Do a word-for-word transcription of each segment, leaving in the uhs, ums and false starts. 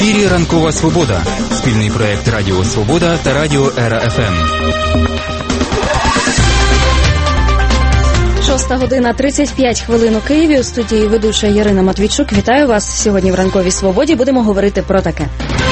ефірі «Ранкова Свобода» – спільний проєкт Радіо Свобода та Радіо Ера Еф Ем. Шоста година тридцять п'ять хвилин у Києві. У студії ведуча Ярина Матвійчук. Вітаю вас. Сьогодні в «Ранковій Свободі» будемо говорити про таке.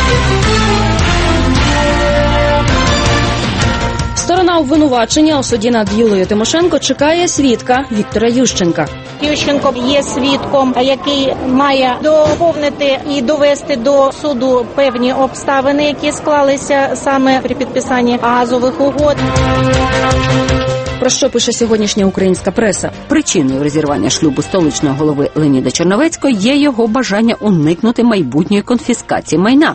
Сторона обвинувачення у суді над Юлією Тимошенко чекає свідка Віктора Ющенка. Ющенко є свідком, який має доповнити і довести до суду певні обставини, які склалися саме при підписанні газових угод. Про що пише сьогоднішня українська преса? Причиною розірвання шлюбу столичного голови Леоніда Черновецького є його бажання уникнути майбутньої конфіскації майна.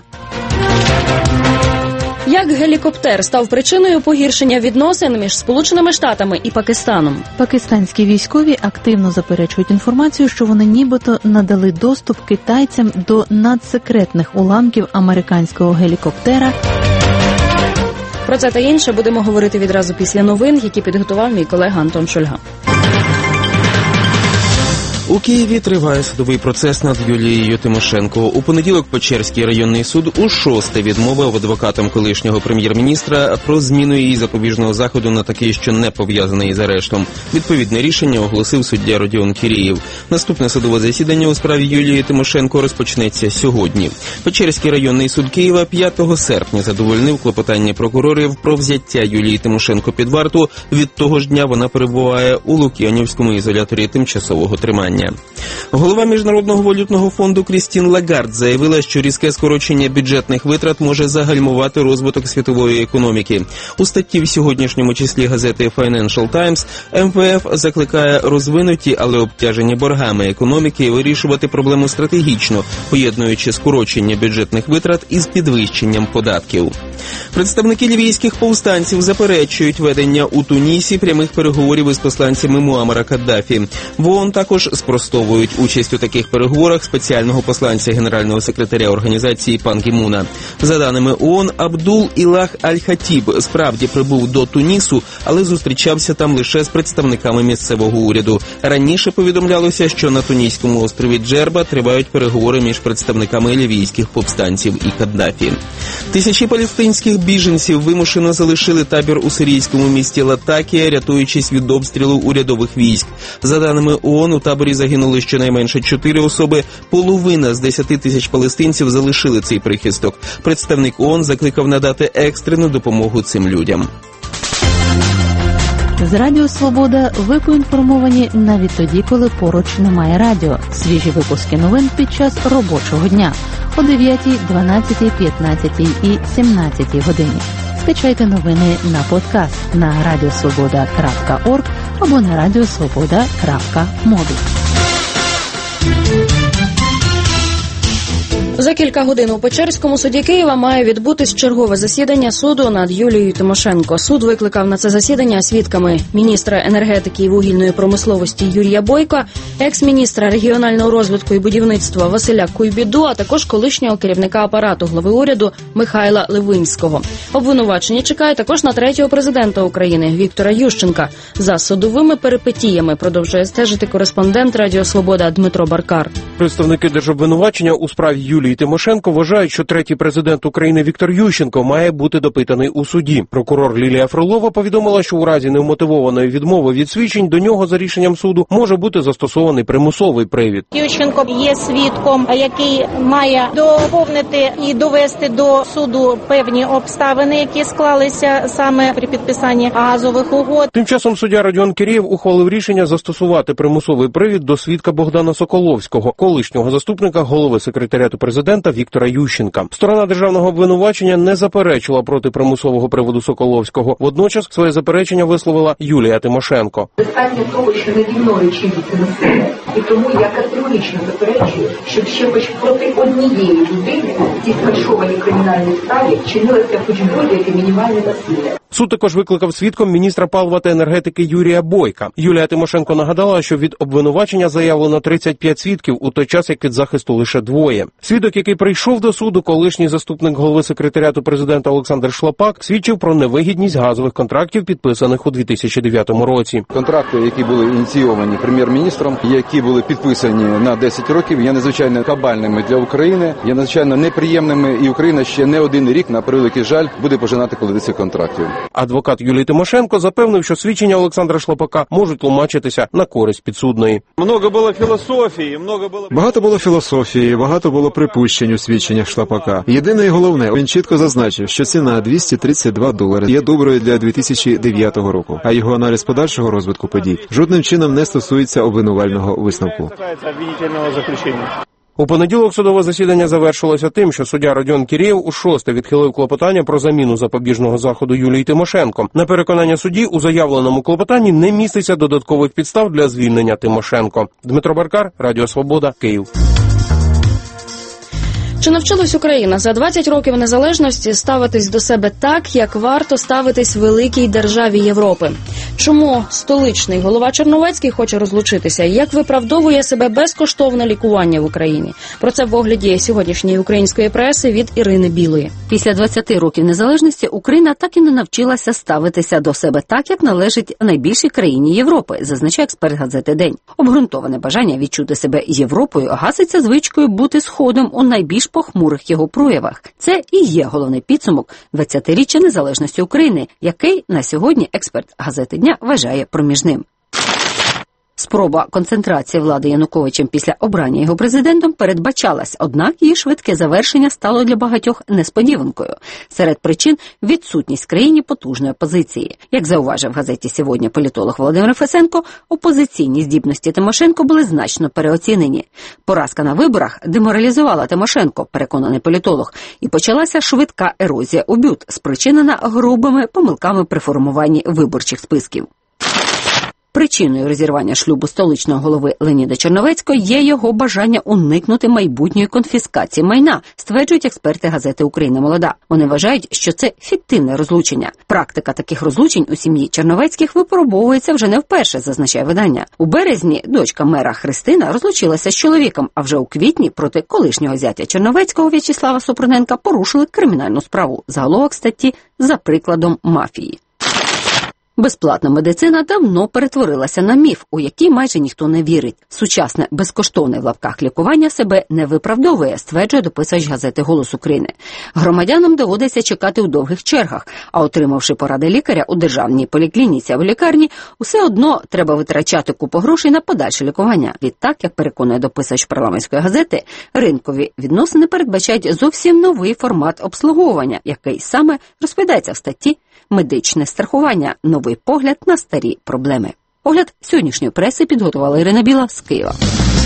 Як гелікоптер став причиною погіршення відносин між Сполученими Штатами і Пакистаном? Пакистанські військові активно заперечують інформацію, що вони нібито надали доступ китайцям до надсекретних уламків американського гелікоптера. Про це та інше будемо говорити відразу після новин, які підготував мій колега Антон Шульга. У Києві триває судовий процес над Юлією Тимошенко. У понеділок Печерський районний суд у шосте відмовив адвокатам колишнього прем'єр-міністра про зміну її запобіжного заходу на такий, що не пов'язаний із арештом. Відповідне рішення оголосив суддя Родіон Кірєєв. Наступне судове засідання у справі Юлії Тимошенко розпочнеться сьогодні. Печерський районний суд Києва п'ятого серпня задовольнив клопотання прокурорів про взяття Юлії Тимошенко під варту. Від того ж дня вона перебуває у Лук'янівському ізоляторі тимчасового тримання. Голова Міжнародного валютного фонду Крістін Лагард заявила, що різке скорочення бюджетних витрат може загальмувати розвиток світової економіки. У статті в сьогоднішньому числі газети Financial Times Ем Ве Еф закликає розвинуті, але обтяжені боргами економіки вирішувати проблему стратегічно, поєднуючи скорочення бюджетних витрат із підвищенням податків. Представники лівійських повстанців заперечують ведення у Тунісі прямих переговорів із посланцями Муаммара Каддафі. В ООН також спростовують участь у таких переговорах спеціального посланця генерального секретаря організації Пан Гі Муна. За даними ООН, Абдул Ілах Аль-Хатіб справді прибув до Тунісу, але зустрічався там лише з представниками місцевого уряду. Раніше повідомлялося, що на тунійському острові Джерба тривають переговори між представниками лівійських повстанців і Каддафі. Тисячі палестинських біженців вимушено залишили табір у сирійському місті Латакія, рятуючись від обстрілу урядових військ. За даними ООН, у таборі загинули щонайменше чотири особи. Половина з десяти тисяч палестинців залишили цей прихисток. Представник ООН закликав надати екстрену допомогу цим людям. З Радіо Свобода ви поінформовані навіть тоді, коли поруч немає радіо. Свіжі випуски новин під час робочого дня о дев'ятій, дванадцятій, п'ятнадцятій і сімнадцятій годині. Скачайте новини на подкаст на радіосвобода крапка орг або на радіосвобода крапка мобі. За кілька годин у Печерському суді Києва має відбутись чергове засідання суду над Юлією Тимошенко. Суд викликав на це засідання свідками міністра енергетики і вугільної промисловості Юрія Бойка, екс-міністра регіонального розвитку і будівництва Василя Куйбіду, а також колишнього керівника апарату глави уряду Михайла Левинського. Обвинувачення чекає також на третього президента України Віктора Ющенка. За судовими перипетіями продовжує стежити кореспондент Радіо Свобода Дмитро Баркар. Представники держобвинувачення у справі Юлії Тимошенко вважають, що третій президент України Віктор Ющенко має бути допитаний у суді. Прокурор Лілія Фролова повідомила, що у разі невмотивованої відмови від свідчень до нього за рішенням суду може бути застосований примусовий привід. Ющенко є свідком, який має доповнити і довести до суду певні обставини, які склалися саме при підписанні газових угод. Тим часом суддя Родіон Кірєєв ухвалив рішення застосувати примусовий привід до свідка Богдана Соколовського, колишнього заступника голови секретаріату президента Віктора Ющенка. Сторона державного обвинувачення не заперечила проти примусового приводу Соколовського. Водночас своє заперечення висловила Юлія Тимошенко. Достатньо того, що наді мною чиниться насилля, і тому я категорично заперечую, щоб ще хоч проти однієї людини в цій фальшованій кримінальній справі чинилося хоч будь-яке мінімальне насилля. Суд також викликав свідком міністра палива та енергетики Юрія Бойка. Юлія Тимошенко нагадала, що від обвинувачення заявлено тридцять п'ять свідків, у той час як від захисту лише двоє. Свідок, який прийшов до суду, колишній заступник голови секретаріату президента Олександр Шлапак, свідчив про невигідність газових контрактів, підписаних у дві тисячі дев'ятому році. Контракти, які були ініційовані прем'єр-міністром, які були підписані на десять років, є надзвичайно кабальними для України, є надзвичайно неприємними, і Україна ще не один рік, на превеликий жаль, буде пожинати колоди цих контрактів. Адвокат Юлії Тимошенко запевнив, що свідчення Олександра Шлапака можуть тлумачитися на користь підсудної. Много було філософії, много було... Багато було філософії, багато було припущень у свідченнях Шлапака. Єдине і головне, він чітко зазначив, що ціна двісті тридцять два долари є доброю для дві тисячі дев'ятого року, а його аналіз подальшого розвитку подій жодним чином не стосується обвинувального висновку. У понеділок судове засідання завершилося тим, що суддя Родіон Кірєєв у шосте відхилив клопотання про заміну запобіжного заходу Юлії Тимошенко. На переконання судді, у заявленому клопотанні не міститься додаткових підстав для звільнення Тимошенко. Дмитро Баркар, Радіо Свобода, Київ. Чи навчилась Україна за двадцять років незалежності ставитись до себе так, як варто ставитись великій державі Європи? Чому столичний голова Черновецький хоче розлучитися? Як виправдовує себе безкоштовне лікування в Україні? Про це в огляді сьогоднішньої української преси від Ірини Білої. Після двадцяти років незалежності Україна так і не навчилася ставитися до себе так, як належить найбільшій країні Європи, зазначає експерт газети «День». Обґрунтоване бажання відчути себе Європою гаситься звичкою бути сходом у найбільш похмурих його проявах. Це і є головний підсумок двадцятиріччя незалежності України, який на сьогодні експерт газети «Дня» вважає проміжним. Спроба концентрації влади Януковичем після обрання його президентом передбачалась, однак її швидке завершення стало для багатьох несподіванкою. Серед причин – відсутність в країні потужної опозиції. Як зауважив в газеті «Сьогодні» політолог Володимир Фесенко, опозиційні здібності Тимошенко були значно переоцінені. Поразка на виборах деморалізувала Тимошенко, переконаний політолог, і почалася швидка ерозія у БЮТ, спричинена грубими помилками при формуванні виборчих списків. Причиною розірвання шлюбу столичного голови Леоніда Черновецького є його бажання уникнути майбутньої конфіскації майна, стверджують експерти газети «Україна молода». Вони вважають, що це фіктивне розлучення. Практика таких розлучень у сім'ї Черновецьких випробовується вже не вперше, зазначає видання. У березні дочка мера Христина розлучилася з чоловіком, а вже у квітні проти колишнього зятя Черновецького В'ячеслава Супруненка порушили кримінальну справу. Заголовок статті «За прикладом мафії». Безплатна медицина давно перетворилася на міф, у який майже ніхто не вірить. Сучасне безкоштовне в лапках лікування себе не виправдовує, стверджує дописач газети «Голос України». Громадянам доводиться чекати у довгих чергах, а отримавши поради лікаря у державній поліклініці або лікарні, усе одно треба витрачати купу грошей на подальше лікування. Відтак, як переконує дописач парламентської газети, ринкові відносини передбачають зовсім новий формат обслуговування, який саме розповідається в статті «Медичне страхування. Новий погляд на старі проблеми». Огляд сьогоднішньої преси підготувала Ірина Біла з Києва.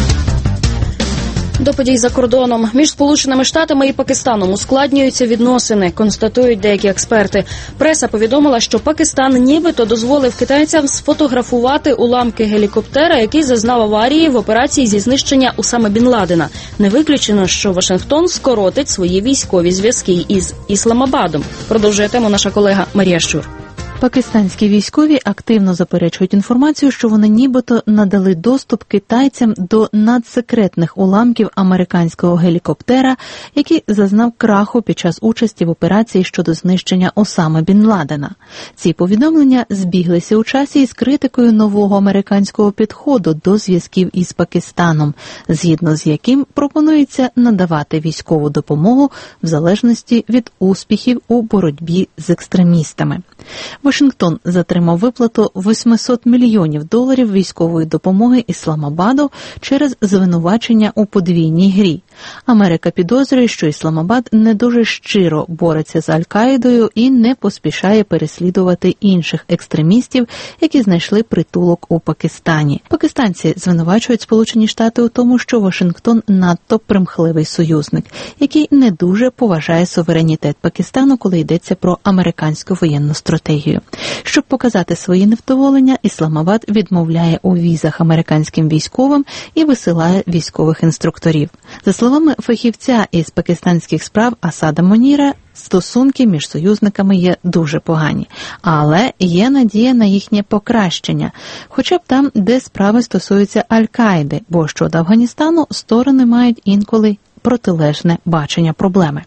До подій за кордоном. Між Сполученими Штатами і Пакистаном ускладнюються відносини, констатують деякі експерти. Преса повідомила, що Пакистан нібито дозволив китайцям сфотографувати уламки гелікоптера, який зазнав аварії в операції зі знищення Усами Бін Ладена. Не виключено, що Вашингтон скоротить свої військові зв'язки із Ісламабадом. Продовжує тему наша колега Марія Щур. Пакистанські військові активно заперечують інформацію, що вони нібито надали доступ китайцям до надсекретних уламків американського гелікоптера, який зазнав краху під час участі в операції щодо знищення Осами Бін Ладена. Ці повідомлення збіглися у часі із критикою нового американського підходу до зв'язків із Пакистаном, згідно з яким пропонується надавати військову допомогу в залежності від успіхів у боротьбі з екстремістами. Вашингтон затримав виплату вісімсот мільйонів доларів військової допомоги Ісламабаду через звинувачення у подвійній грі. Америка підозрює, що Ісламабад не дуже щиро бореться з Аль-Каїдою і не поспішає переслідувати інших екстремістів, які знайшли притулок у Пакистані. Пакистанці звинувачують Сполучені Штати у тому, що Вашингтон надто примхливий союзник, який не дуже поважає суверенітет Пакистану, коли йдеться про американську воєнну стратегію. Росією. Щоб показати свої невдоволення, Ісламабад відмовляє у візах американським військовим і висилає військових інструкторів. За словами фахівця із пакистанських справ Асада Моніра, стосунки між союзниками є дуже погані, але є надія на їхнє покращення, хоча б там, де справи стосуються Аль-Каїди, бо щодо Афганістану сторони мають інколи протилежне бачення проблеми.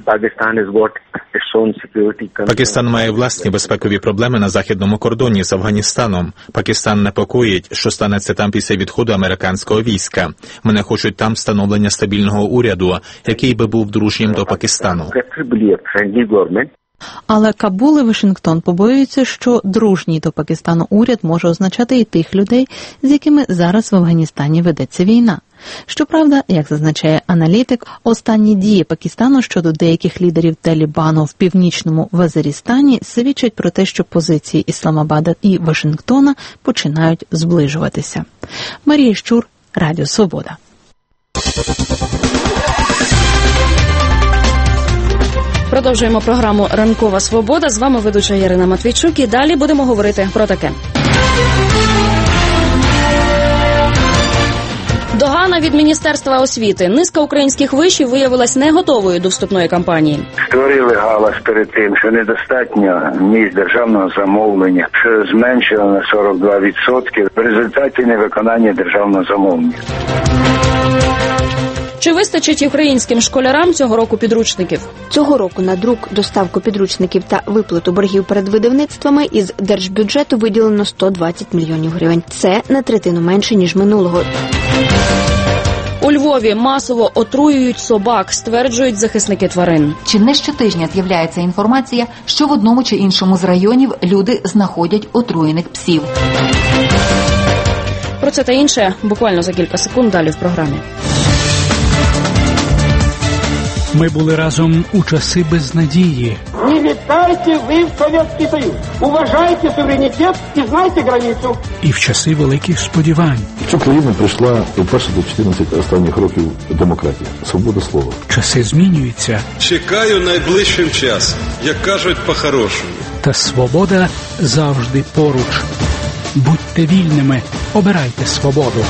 Пакистан має власні безпекові проблеми на західному кордоні з Афганістаном. Пакистан непокоїть, що станеться там після відходу американського війська. Мене хочуть там встановлення стабільного уряду, який би був дружнім до Пакистану. Але Кабул і Вашингтон побоюються, що дружній до Пакистану уряд може означати і тих людей, з якими зараз в Афганістані ведеться війна. Щоправда, як зазначає аналітик, останні дії Пакистану щодо деяких лідерів Талібану в північному Вазирістані свідчать про те, що позиції Ісламабада і Вашингтона починають зближуватися. Марія Щур, Радіо Свобода. Продовжуємо програму «Ранкова свобода». З вами ведуча Ярина Матвійчук. І далі будемо говорити про таке. Догана від Міністерства освіти. Низка українських вишів виявилась не готовою до вступної кампанії. Створили галас перед тим, що недостатньо місць державного замовлення, що зменшило на сорок два відсотки в результаті невиконання державного замовлення. Чи вистачить українським школярам цього року підручників? Цього року на друк, доставку підручників та виплату боргів перед видавництвами із держбюджету виділено сто двадцять мільйонів гривень. Це на третину менше, ніж минулого. У Львові масово отруюють собак, стверджують захисники тварин. Чи не щотижня з'являється інформація, що в одному чи іншому з районів люди знаходять отруєних псів. Про це та інше буквально за кілька секунд далі в програмі. Ми були разом у часи безнадії. Не вітайте ви в Совєтський Союз. Уважайте суверенітет і знайте границю. І в часи великих сподівань. Цю країну прийшла вперше до чотирнадцяти останніх років демократія, свобода слова. Часи змінюються. Чекаю найближчим часом, як кажуть по-хорошому. Та свобода завжди поруч. Будьте вільними, обирайте свободу.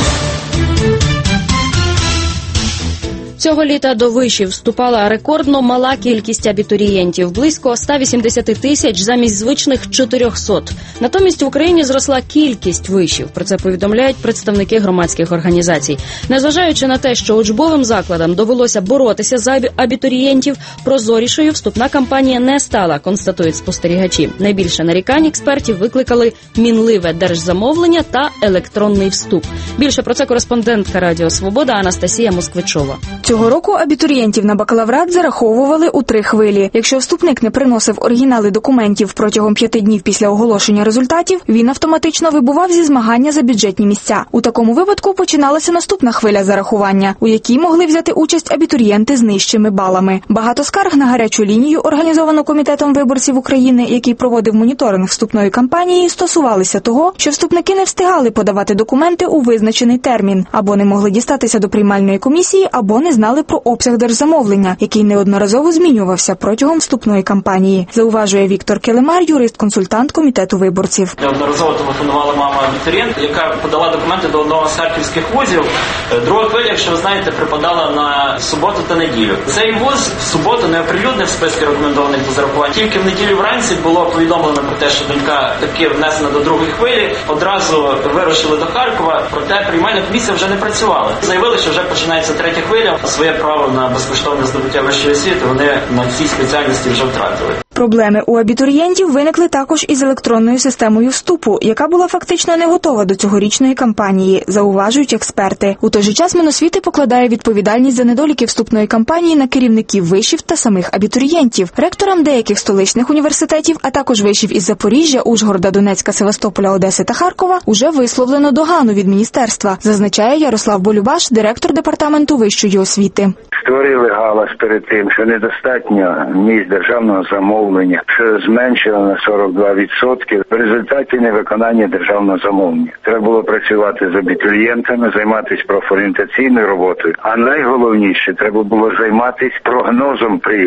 Цього літа до вишів вступала рекордно мала кількість абітурієнтів – близько ста вісімдесяти тисяч замість звичних чотирьохсот. Натомість в Україні зросла кількість вишів. Про це повідомляють представники громадських організацій. Незважаючи на те, що учбовим закладам довелося боротися за абітурієнтів, прозорішою вступна кампанія не стала, констатують спостерігачі. Найбільше нарікань експертів викликали мінливе держзамовлення та електронний вступ. Більше про це кореспондентка Радіо Свобода Анастасія Москвичова. Цього року абітурієнтів на бакалаврат зараховували у три хвилі. Якщо вступник не приносив оригінали документів протягом п'яти днів після оголошення результатів, він автоматично вибував зі змагання за бюджетні місця. У такому випадку починалася наступна хвиля зарахування, у якій могли взяти участь абітурієнти з нижчими балами. Багато скарг на гарячу лінію, організовану Комітетом виборців України, який проводив моніторинг вступної кампанії, стосувалися того, що вступники не встигали подавати документи у визначений термін, або не могли дістатися до приймальної комісії, або не знали про обсяг держзамовлення, який неодноразово змінювався протягом вступної кампанії, зауважує Віктор Келемар, юрист-консультант Комітету виборців. Неодноразово телефонувала мама абітурієнт, яка подала документи до одного з харківських вузів. Друга хвиля, якщо ви знаєте, припадала на суботу та неділю. Цей вуз в суботу не оприлюднив списки рекомендованих до зарахування. Тільки в неділю вранці було повідомлено про те, що донька таки внесена до другої хвилі. Одразу вирушили до Харкова, проте приймальна комісія вже не працювала. Заявили, що вже починається третя хвиля. Своє право на безкоштовне здобуття вищої освіти вони на цій спеціальності вже втратили. Проблеми у абітурієнтів виникли також із електронною системою вступу, яка була фактично не готова до цьогорічної кампанії, зауважують експерти. У той же час Міносвіти покладає відповідальність за недоліки вступної кампанії на керівників вишів та самих абітурієнтів. Ректорам деяких столичних університетів, а також вишів із Запоріжжя, Ужгорода, Донецька, Севастополя, Одеси та Харкова уже висловлено догану від міністерства, зазначає Ярослав Болюбаш, директор департаменту вищої освіти. Створили галас перед тим, що недостатньо місць державного замовлення, що зменшило на сорок два відсотки в результаті невиконання державного замовлення. Треба було працювати з абітурієнтами, займатися профорієнтаційною роботою, а найголовніше, треба було займатися прогнозом прийому.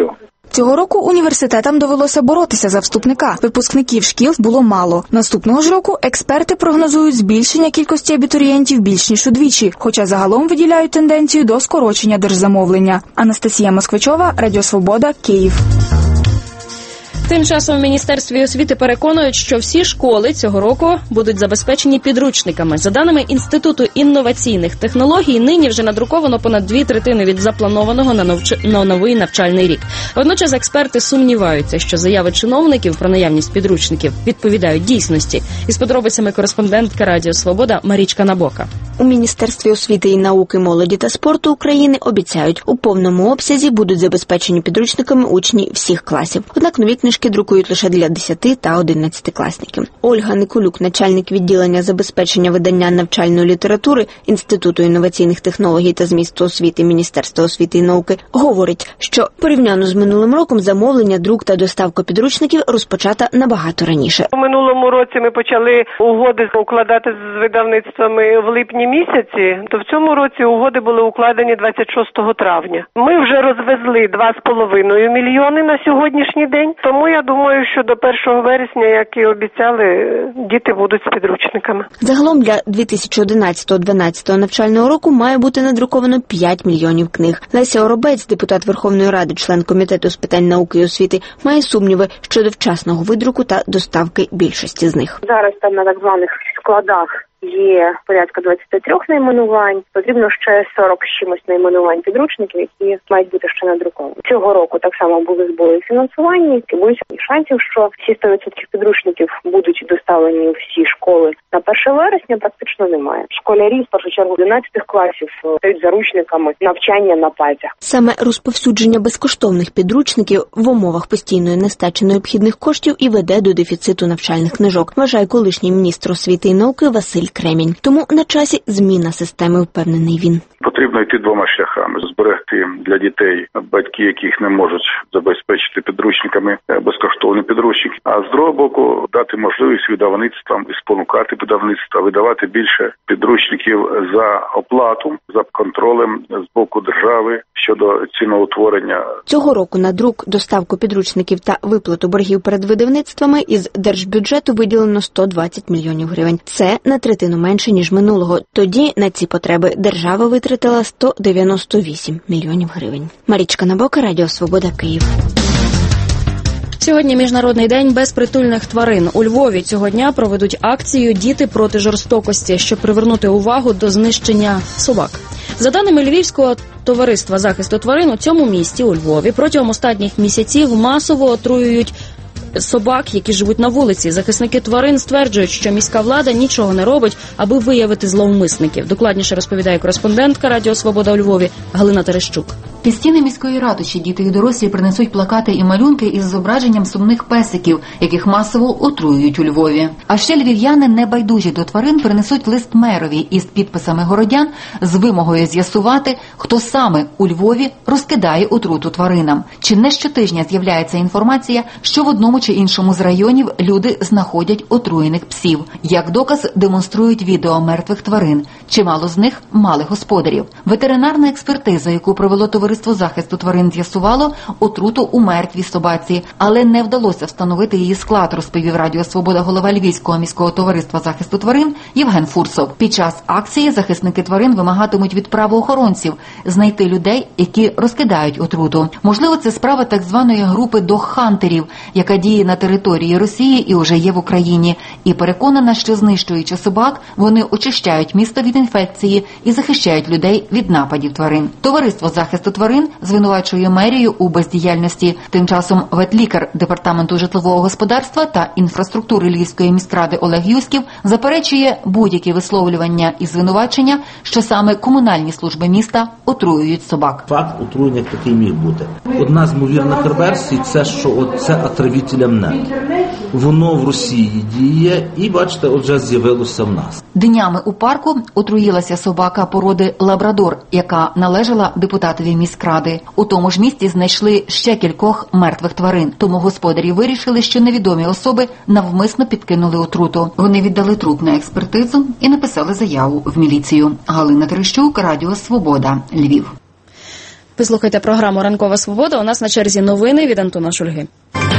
Цього року університетам довелося боротися за вступника. Випускників шкіл було мало. Наступного ж року експерти прогнозують збільшення кількості абітурієнтів більш ніж удвічі, хоча загалом виділяють тенденцію до скорочення держзамовлення. Анастасія Москвичова, Радіо Свобода, Київ. Тим часом в Міністерстві освіти переконують, що всі школи цього року будуть забезпечені підручниками. За даними Інституту інноваційних технологій, нині вже надруковано понад дві третини від запланованого на, новч... на новий навчальний рік. Водночас експерти сумніваються, що заяви чиновників про наявність підручників відповідають дійсності. Із подробицями кореспондентка Радіо Свобода Марічка Набока. У Міністерстві освіти і науки, молоді та спорту України обіцяють, у повному обсязі будуть забезпечені підручниками учні всіх класів. Однак нові книжки друкують лише для десяти та одинадцятикласників. Ольга Николюк, начальник відділення забезпечення видання навчальної літератури Інституту інноваційних технологій та змісту освіти Міністерства освіти і науки, говорить, що порівняно з минулим роком замовлення, друк та доставка підручників розпочата набагато раніше. У минулому році ми почали угоди укладати з видавництвами в липні місяці, то в цьому році угоди були укладені двадцять шостого травня. Ми вже розвезли два з половиною мільйони на сьогоднішній день, тому я думаю, що до першого вересня, як і обіцяли, діти будуть з підручниками. Загалом для дві тисячі одинадцятого-дванадцятого навчального року має бути надруковано п'ять мільйонів книг. Леся Оробець, депутат Верховної Ради, член Комітету з питань науки і освіти, має сумніви щодо вчасного видруку та доставки більшості з них. Зараз там на так званих складах є порядка двадцять три найменувань, потрібно ще сорок з чимось найменувань підручників, які мають бути ще надруковані. Цього року так само були збори фінансування, і боюся шансів, що всі сто відсотків підручників будуть доставлені в всі школи на перше вересня, практично немає. Школярі, в першу чергу, одинадцятих класів стають заручниками навчання на пальцях. Саме розповсюдження безкоштовних підручників в умовах постійної нестачі необхідних коштів і веде до дефіциту навчальних книжок, вважає колишній міністр освіти і науки Василь Кремінь. Тому на часі зміна системи, впевнений він. Потрібно йти двома шляхами. Зберегти для дітей, батьки яких не можуть забезпечити підручниками, безкоштовні підручники. А з другого боку, дати можливість видавництвам і спонукати видавництва видавати більше підручників за оплату, за контролем з боку держави щодо ціноутворення. Цього року на друк, доставку підручників та виплату боргів перед видавництвами із держбюджету виділено сто двадцять мільйонів гривень. Це на третину менше, ніж минулого. Тоді на ці потреби держава витратила сто дев'яносто вісім мільйонів гривень. Марічка Набока, Радіо Свобода, Київ. Сьогодні Міжнародний день безпритульних тварин. У Львові цього дня проведуть акцію «Діти проти жорстокості», щоб привернути увагу до знищення собак. За даними Львівського товариства захисту тварин, у цьому місті, у Львові, протягом останніх місяців масово отруюють собак, які живуть на вулиці. Захисники тварин стверджують, що міська влада нічого не робить, аби виявити зловмисників. Докладніше розповідає кореспондентка Радіо Свобода у Львові Галина Терещук. Під стіни міської ратуші діти і дорослі принесуть плакати і малюнки із зображенням сумних песиків, яких масово отруюють у Львові. А ще львів'яни, небайдужі до тварин, принесуть лист мерові із підписами городян з вимогою з'ясувати, хто саме у Львові розкидає отруту тваринам. Чи не щотижня з'являється інформація, що в одному чи іншому з районів люди знаходять отруєних псів. Як доказ демонструють відео мертвих тварин. Чимало з них мали господарів. Ветеринарна експертиза, яку провело Товариство захисту тварин, з'ясувало отруту у мертвій собаці, але не вдалося встановити її склад, розповів Радіо Свобода голова Львівського міського товариства захисту тварин Євген Фурсов. Під час акції захисники тварин вимагатимуть від правоохоронців знайти людей, які розкидають отруту. Можливо, це справа так званої групи догхантерів, яка діє на території Росії і уже є в Україні. І переконана, що знищуючи собак, вони очищають місто від інфекції і захищають людей від нападів тварин. Товариство захисту тварин звинувачує мерію у бездіяльності. Тим часом ветлікар Департаменту житлового господарства та інфраструктури Львівської міськради Олег Юськів заперечує будь-які висловлювання і звинувачення, що саме комунальні служби міста отруюють собак. Факт отруєння такий міг бути. Одна з ймовірних версій – це, що це отравителям нет. Воно в Росії діє і, бачите, отже з'явилося в нас. Днями у парку отруїлася собака породи лабрадор, яка належала депутатові міськради. У тому ж місті знайшли ще кількох мертвих тварин. Тому господарі вирішили, що невідомі особи навмисно підкинули отруту. Вони віддали труп на експертизу і написали заяву в міліцію. Галина Терещук, Радіо Свобода, Львів. Ви слухаєте програму «Ранкова свобода». У нас на черзі новини від Антона Шульги.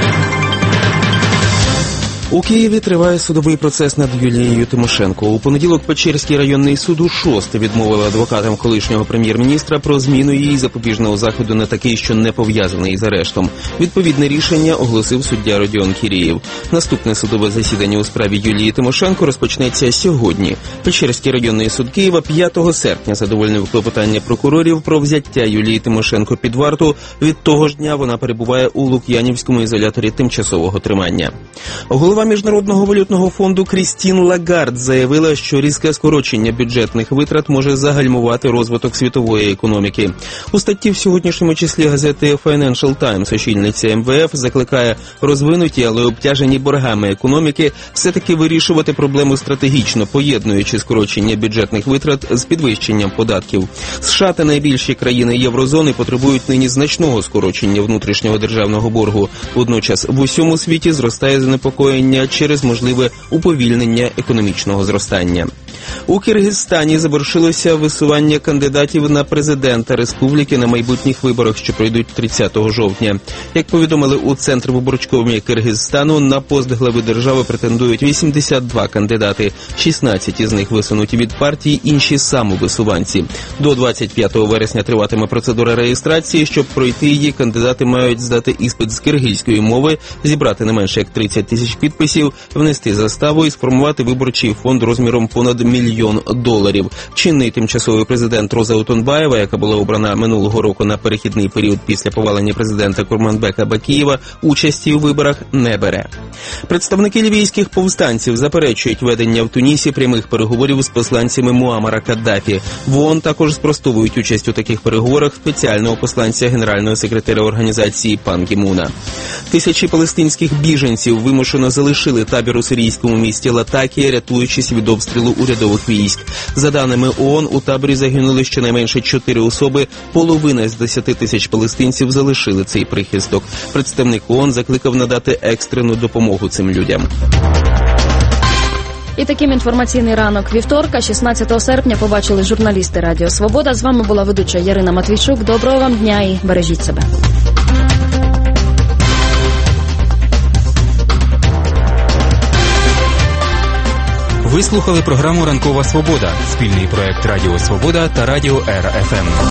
У Києві триває судовий процес над Юлією Тимошенко. У понеділок Печерський районний суд у шосте відмовив адвокатам колишнього прем'єр-міністра про зміну її запобіжного заходу на такий, що не пов'язаний з арештом. Відповідне рішення оголосив суддя Родіон Кірєєв. Наступне судове засідання у справі Юлії Тимошенко розпочнеться сьогодні. Печерський районний суд Києва п'ятого серпня задовольнив клопотання прокурорів про взяття Юлії Тимошенко під варту. Від того ж дня вона перебуває у Лук'янівському ізоляторі тимчасового тримання. Голова Міжнародного валютного фонду Крістін Лагард заявила, що різке скорочення бюджетних витрат може загальмувати розвиток світової економіки. У статті в сьогоднішньому числі газети Financial Times очільниця ем ве еф закликає розвинуті, але обтяжені боргами економіки все-таки вирішувати проблему стратегічно, поєднуючи скорочення бюджетних витрат з підвищенням податків. США та найбільші країни єврозони потребують нині значного скорочення внутрішнього державного боргу. Водночас в усьому світі зростає занепокоєння через можливе уповільнення економічного зростання. У Киргизстані завершилося висування кандидатів на президента республіки на майбутніх виборах, що пройдуть тридцятого жовтня. Як повідомили у Центрі виборчкомі Киргизстану, на пост глави держави претендують вісімдесят два кандидати. шістнадцять із них висунуті від партії, інші самовисуванці. До двадцять п'ятого вересня триватиме процедура реєстрації. Щоб пройти її, кандидати мають здати іспит з киргизької мови, зібрати не менше як тридцять тисяч підписів, внести заставу і сформувати виборчий фонд розміром понад мільйон доларів. Чинний тимчасовий президент Роза Отунбаєва, яка була обрана минулого року на перехідний період після повалення президента Курманбека Бакієва, участі у виборах не бере. Представники лівійських повстанців заперечують ведення в Тунісі прямих переговорів з посланцями Муаммара Каддафі. В ООН також спростовують участь у таких переговорах спеціального посланця генерального секретаря організації Пан Гі Муна. Тисячі палестинських біженців вимушено залишили табір у сирійському місті Латакія, рятуючись від обстрілу урядових військ. За даними ООН, у таборі загинули щонайменше чотири особи, половина з десяти тисяч палестинців залишили цей прихисток. Представник ООН закликав надати екстрену допомогу цим людям. І таким інформаційний ранок вівторка, шістнадцятого серпня, побачили журналісти Радіо Свобода. З вами була ведуча Ярина Матвійчук. Доброго вам дня і бережіть себе. Ви слухали програму «Ранкова свобода» – спільний проект Радіо Свобода та Радіо Р Ф М.